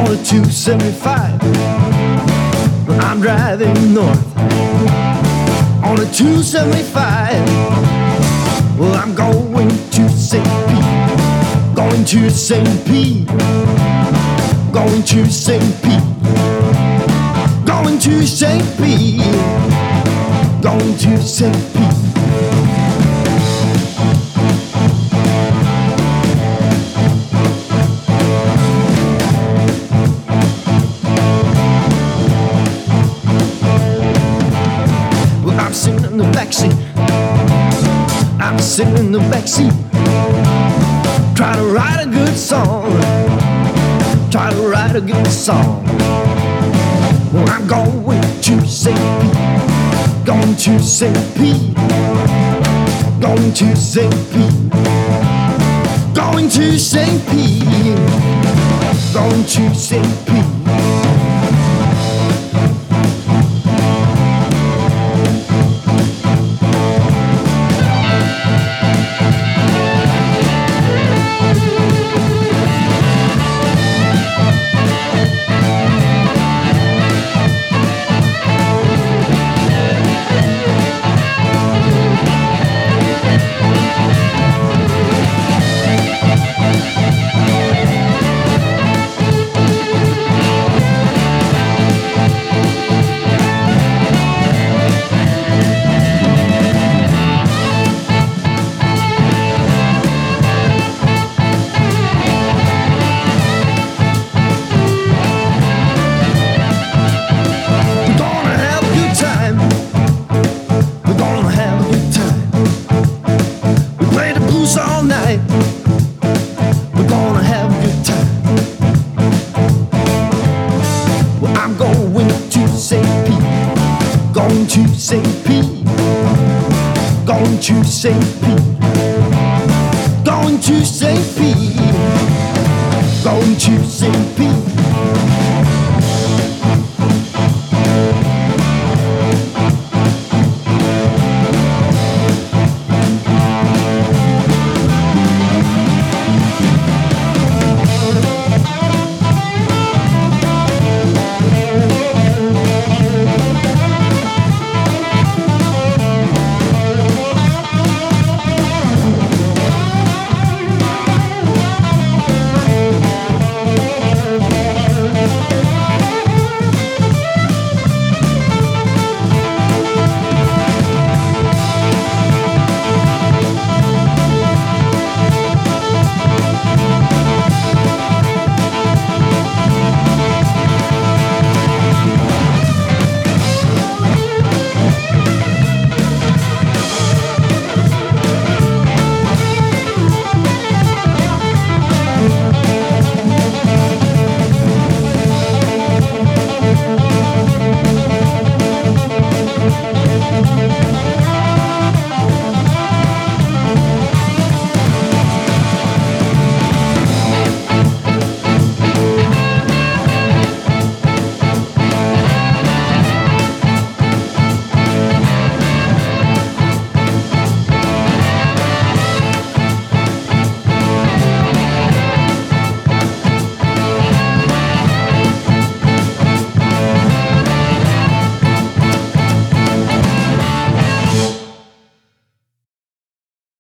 on a 275. I'm driving north on a 275. Well, I'm going to St. Pete, going to St. Pete, going to St. Pete, going to St. Pete, going to St. Pete. I'm sitting in the backseat. I'm sitting in the backseat, trying to write a good song. Try to write a good song. Well, I'm going to St. Pete, going to St. Pete, going to St. Pete, going to St. Pete, going to St. Pete. All night, we're gonna have a good time. Well, I'm going to St. Pete, going to St. Pete, going to St. Pete, going to St. Pete, going to St. Pete.